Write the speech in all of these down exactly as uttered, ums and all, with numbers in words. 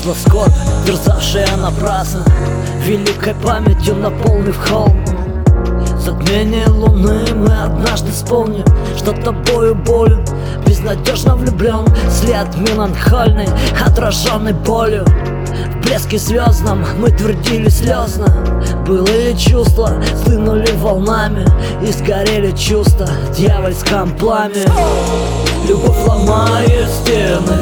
исчезла скорбь, терзавшая напрасно, великой памятью наполнив холм. Затмение луны мы однажды вспомним, что тобою болен, безнадежно влюблен. След меланхольный, отраженный болью. В блеске звездном мы твердили слезно. Былые чувства схлынули волнами, и сгорели чувства в дьявольском пламени. Любовь ломает стены,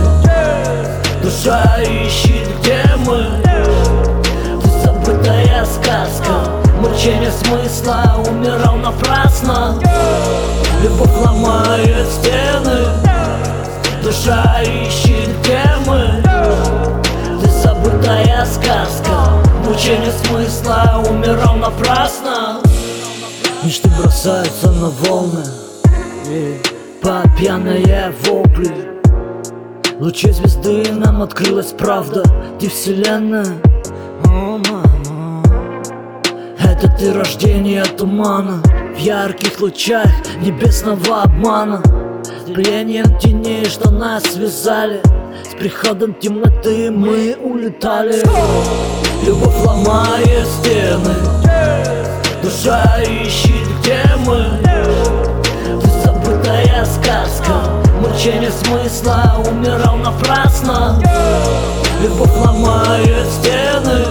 душа ищет, где мы. Ты забытая сказка, мучение смысла, умирал напрасно. Любовь ломает стены, душа ищет, где мы. Ты забытая сказка, мучение смысла, умирал напрасно. Мечты бросаются на волны, и по пьяные вопли. Лучи звезды нам открылась правда, ты вселенная. О, мама, это ты рождение тумана, в ярких лучах небесного обмана. Плением теней, что нас связали, с приходом темноты мы улетали. Любовь ломает стены, душа ищет, где мы. Ты забытая сказка, мучение смысла, умирал напрасно. Любовь ломает стены,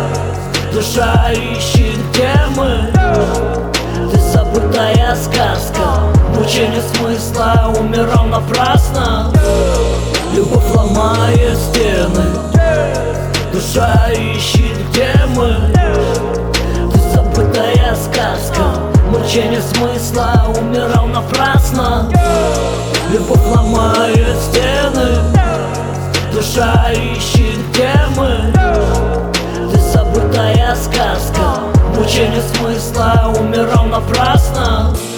душа ищет, где мы. Ты забытая сказка, мучение смысла, умирал напрасно. Любовь ломает стены, душа ищет, где мы. Ты забытая сказка, мучение смысла, умирал напрасно. Любовь ломает стены, душа ищет, где мы. Ты забытая сказка, мучение смысла, умирал напрасно.